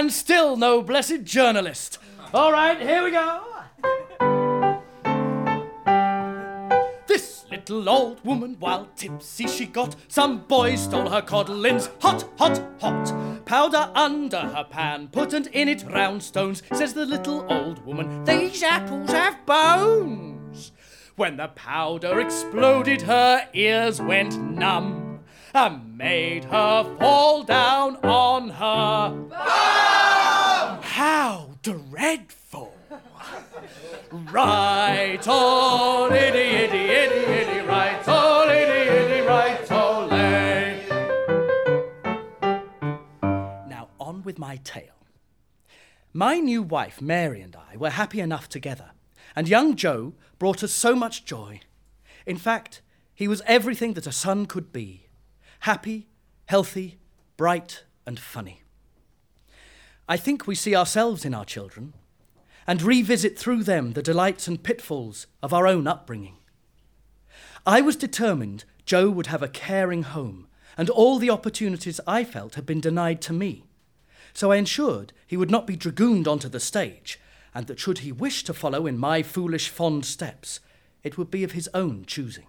and still no blessed journalist. All right, here we go. This little old woman, while tipsy she got, some boys stole her codlins, hot, hot, hot. Powder under her pan, put and in it round stones. Says the little old woman, these apples have bones. When the powder exploded, her ears went numb and made her fall down on her bum. How dreadful! Right, oh, iddy, iddy, iddy, iddy, right, oh, iddy, iddy, right, oh, lay. Now on with my tale. My new wife, Mary, and I were happy enough together, and young Joe brought us so much joy. In fact, he was everything that a son could be. Happy, healthy, bright, and funny. I think we see ourselves in our children and revisit through them the delights and pitfalls of our own upbringing. I was determined Joe would have a caring home, and all the opportunities I felt had been denied to me. So I ensured he would not be dragooned onto the stage, and that should he wish to follow in my foolish fond steps, it would be of his own choosing.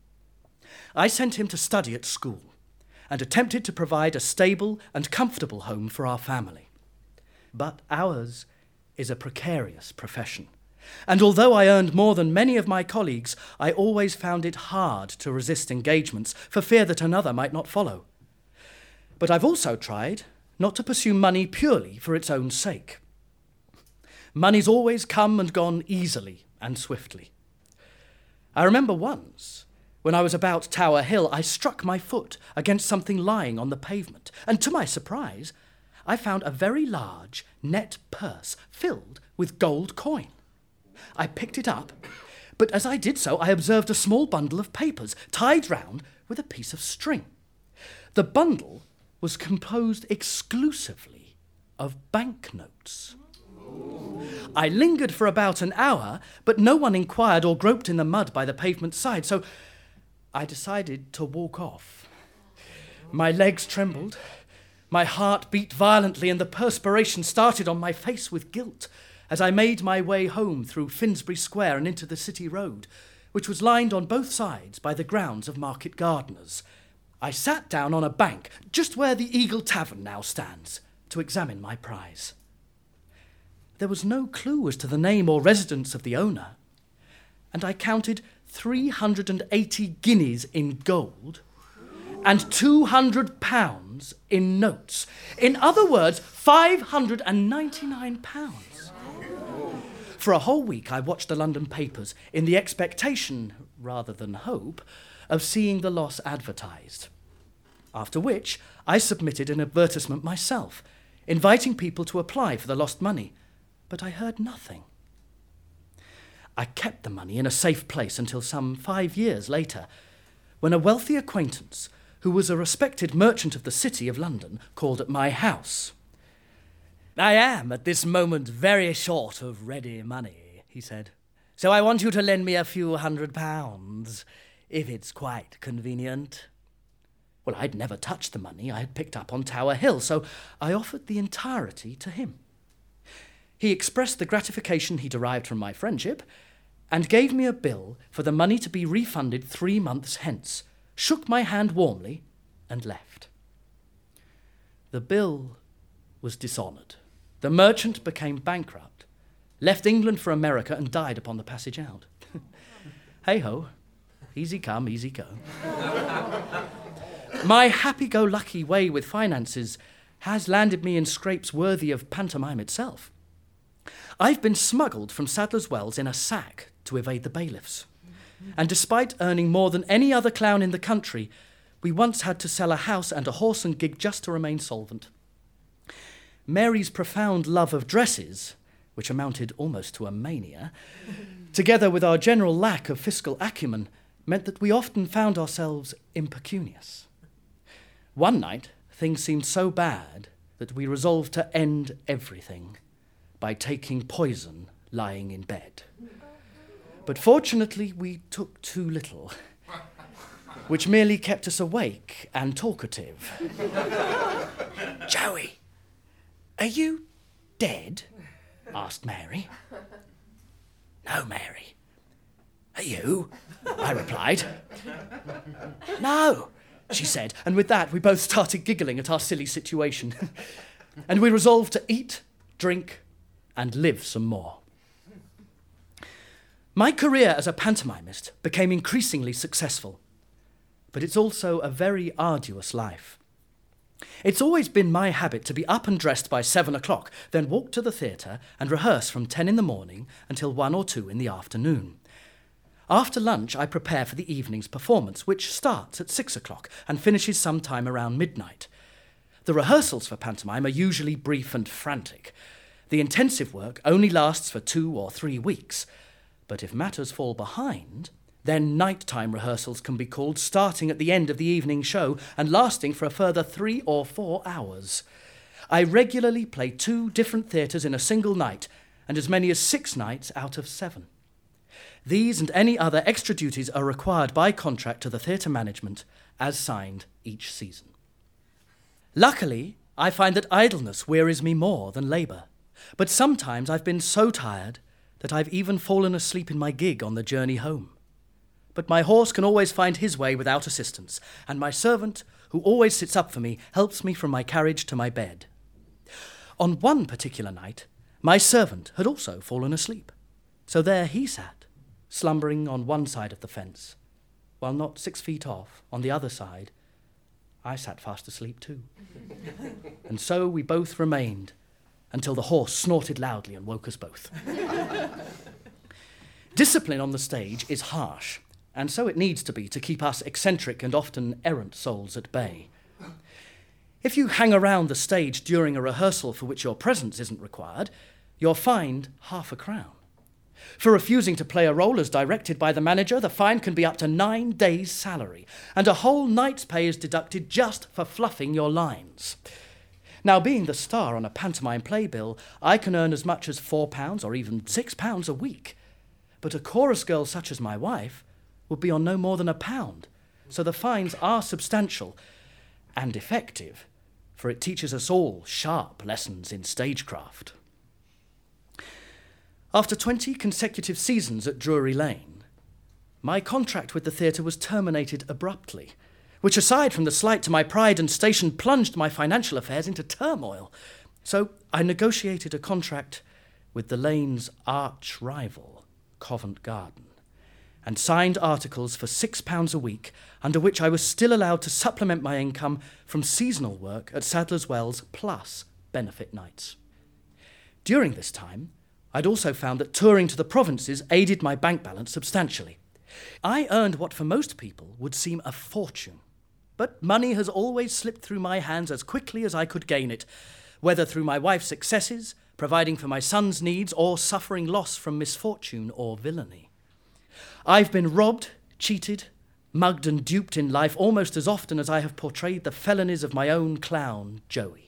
I sent him to study at school, and attempted to provide a stable and comfortable home for our family. But ours is a precarious profession, and although I earned more than many of my colleagues, I always found it hard to resist engagements for fear that another might not follow. But I've also tried not to pursue money purely for its own sake. Money's always come and gone easily and swiftly. I remember once, when I was about Tower Hill, I struck my foot against something lying on the pavement, and to my surprise, I found a very large net purse filled with gold coin. I picked it up, but as I did so, I observed a small bundle of papers tied round with a piece of string. The bundle was composed exclusively of banknotes. I lingered for about an hour, but no one inquired or groped in the mud by the pavement side, so I decided to walk off. My legs trembled, my heart beat violently, and the perspiration started on my face with guilt as I made my way home through Finsbury Square and into the City Road, which was lined on both sides by the grounds of market gardeners. I sat down on a bank, just where the Eagle Tavern now stands, to examine my prize. There was no clue as to the name or residence of the owner, and I counted 380 guineas in gold and £200 in notes. In other words, £599. For a whole week I watched the London papers in the expectation, rather than hope, of seeing the loss advertised. After which I submitted an advertisement myself, inviting people to apply for the lost money, but I heard nothing. I kept the money in a safe place until some 5 years later, when a wealthy acquaintance, who was a respected merchant of the City of London, called at my house. "I am at this moment very short of ready money," he said, "so I want you to lend me a few £100, if it's quite convenient." Well, I'd never touched the money I had picked up on Tower Hill, so I offered the entirety to him. He expressed the gratification he derived from my friendship, and gave me a bill for the money to be refunded 3 months hence, shook my hand warmly, and left. The bill was dishonoured. The merchant became bankrupt, left England for America, and died upon the passage out. Hey-ho, easy come, easy go. My happy-go-lucky way with finances has landed me in scrapes worthy of pantomime itself. I've been smuggled from Sadler's Wells in a sack to evade the bailiffs. And despite earning more than any other clown in the country, we once had to sell a house and a horse and gig just to remain solvent. Mary's profound love of dresses, which amounted almost to a mania, together with our general lack of fiscal acumen, meant that we often found ourselves impecunious. One night, things seemed so bad that we resolved to end everything by taking poison lying in bed. But fortunately, we took too little, which merely kept us awake and talkative. "Joey, are you Dead? Asked Mary. No, Mary. Are you? I replied. No, she said, and with that we both started giggling at our silly situation. And we resolved to eat, drink, and live some more. My career as a pantomimist became increasingly successful, but it's also a very arduous life. It's always been my habit to be up and dressed by 7 o'clock, then walk to the theatre and rehearse from 10 in the morning until 1 or 2 in the afternoon. After lunch, I prepare for the evening's performance, which starts at 6 o'clock and finishes sometime around midnight. The rehearsals for pantomime are usually brief and frantic. The intensive work only lasts for 2 or 3 weeks, but if matters fall behind, then nighttime rehearsals can be called, starting at the end of the evening show and lasting for a further 3 or 4 hours. I regularly play 2 different theatres in a single night, and as many as 6 nights out of 7. These and any other extra duties are required by contract to the theatre management, as signed each season. Luckily, I find that idleness wearies me more than labour, but sometimes I've been so tired that I've even fallen asleep in my gig on the journey home. But my horse can always find his way without assistance, and my servant, who always sits up for me, helps me from my carriage to my bed. On one particular night, my servant had also fallen asleep, so there he sat, slumbering on one side of the fence, while not 6 feet off, on the other side, I sat fast asleep too. And so we both remained, until the horse snorted loudly and woke us both. Discipline on the stage is harsh, and so it needs to be to keep us eccentric and often errant souls at bay. If you hang around the stage during a rehearsal for which your presence isn't required, you're fined ½ a crown. For refusing to play a role as directed by the manager, the fine can be up to 9 days' salary, and a whole night's pay is deducted just for fluffing your lines. Now, being the star on a pantomime playbill, I can earn as much as £4 or even £6 a week. But a chorus girl such as my wife would be on no more than £1, so the fines are substantial and effective, for it teaches us all sharp lessons in stagecraft. After 20 consecutive seasons at Drury Lane, my contract with the theatre was terminated abruptly, which, aside from the slight to my pride and station, plunged my financial affairs into turmoil. So I negotiated a contract with the Lane's arch rival, Covent Garden, and signed articles for £6 a week, under which I was still allowed to supplement my income from seasonal work at Sadler's Wells plus benefit nights. During this time, I'd also found that touring to the provinces aided my bank balance substantially. I earned what for most people would seem a fortune, but money has always slipped through my hands as quickly as I could gain it, whether through my wife's successes, providing for my son's needs, or suffering loss from misfortune or villainy. I've been robbed, cheated, mugged and duped in life almost as often as I have portrayed the felonies of my own clown, Joey.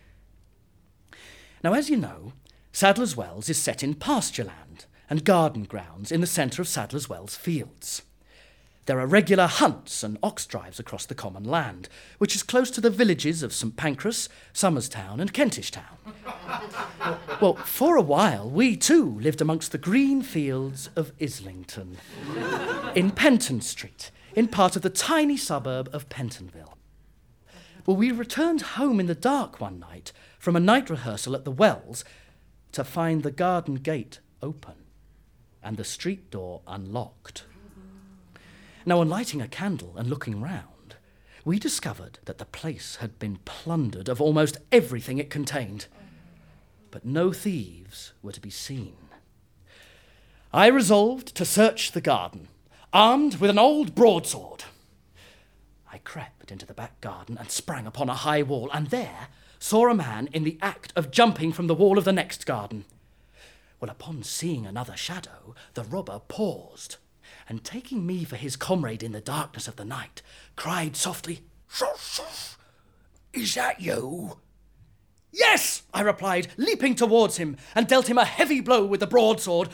Now, as you know, Sadler's Wells is set in pasture land and garden grounds in the centre of Sadler's Wells fields. There are regular hunts and ox drives across the common land, which is close to the villages of St Pancras, Somerstown and Kentish Town. Well, for a while, we too lived amongst the green fields of Islington, in Penton Street, in part of the tiny suburb of Pentonville. Well, we returned home in the dark one night from a night rehearsal at the Wells to find the garden gate open and the street door unlocked. Now, on lighting a candle and looking round, we discovered that the place had been plundered of almost everything it contained, but no thieves were to be seen. I resolved to search the garden, armed with an old broadsword. I crept into the back garden and sprang upon a high wall, and there saw a man in the act of jumping from the wall of the next garden. Well, upon seeing another shadow, the robber paused, and taking me for his comrade in the darkness of the night, cried softly, "Shush! Is that you?" "Yes," I replied, leaping towards him, and dealt him a heavy blow with the broadsword.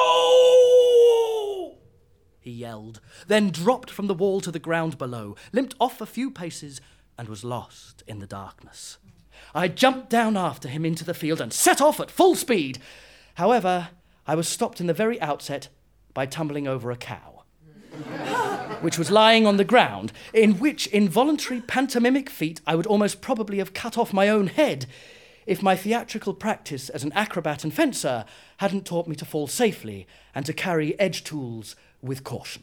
"Oh!" he yelled, then dropped from the wall to the ground below, limped off a few paces, and was lost in the darkness. I jumped down after him into the field and set off at full speed. However, I was stopped in the very outset by tumbling over a cow, which was lying on the ground, in which involuntary pantomimic feat I would almost probably have cut off my own head if my theatrical practice as an acrobat and fencer hadn't taught me to fall safely and to carry edge tools with caution.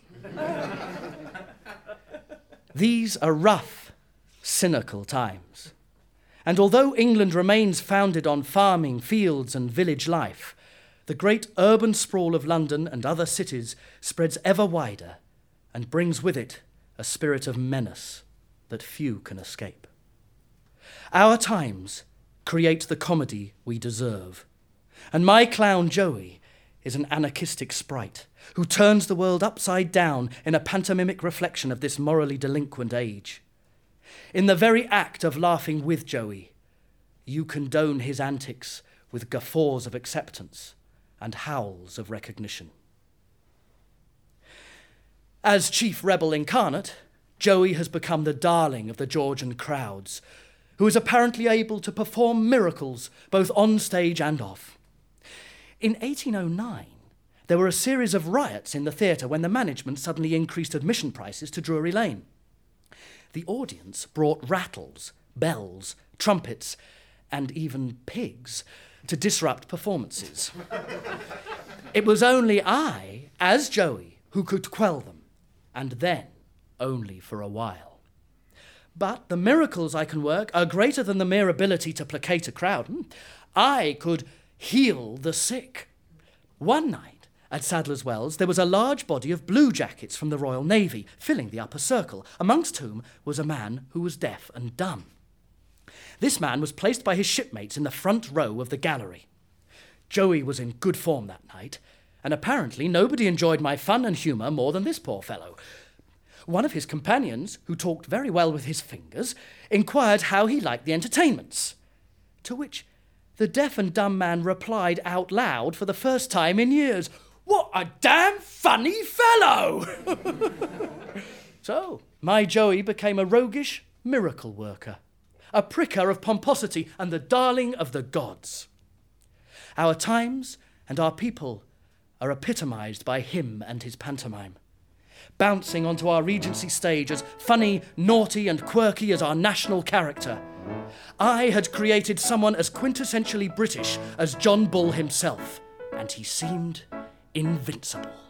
These are rough, cynical times. And although England remains founded on farming, fields and village life, the great urban sprawl of London and other cities spreads ever wider and brings with it a spirit of menace that few can escape. Our times create the comedy we deserve, and my clown Joey is an anarchistic sprite who turns the world upside down in a pantomimic reflection of this morally delinquent age. In the very act of laughing with Joey, you condone his antics with guffaws of acceptance and howls of recognition. As chief rebel incarnate, Joey has become the darling of the Georgian crowds, who is apparently able to perform miracles both on stage and off. In 1809, there were a series of riots in the theatre when the management suddenly increased admission prices to Drury Lane. The audience brought rattles, bells, trumpets, and even pigs to disrupt performances. It was only I, as Joey, who could quell them, and then only for a while. But the miracles I can work are greater than the mere ability to placate a crowd. I could heal the sick. One night, at Sadler's Wells, there was a large body of blue jackets from the Royal Navy filling the upper circle, amongst whom was a man who was deaf and dumb. This man was placed by his shipmates in the front row of the gallery. Joey was in good form that night, and apparently nobody enjoyed my fun and humour more than this poor fellow. One of his companions, who talked very well with his fingers, inquired how he liked the entertainments, to which the deaf and dumb man replied out loud for the first time in years, "What a damn funny fellow!" So, my Joey became a roguish miracle worker, a pricker of pomposity and the darling of the gods. Our times and our people are epitomised by him and his pantomime, bouncing onto our Regency stage as funny, naughty and quirky as our national character. I had created someone as quintessentially British as John Bull himself, and he seemed invincible.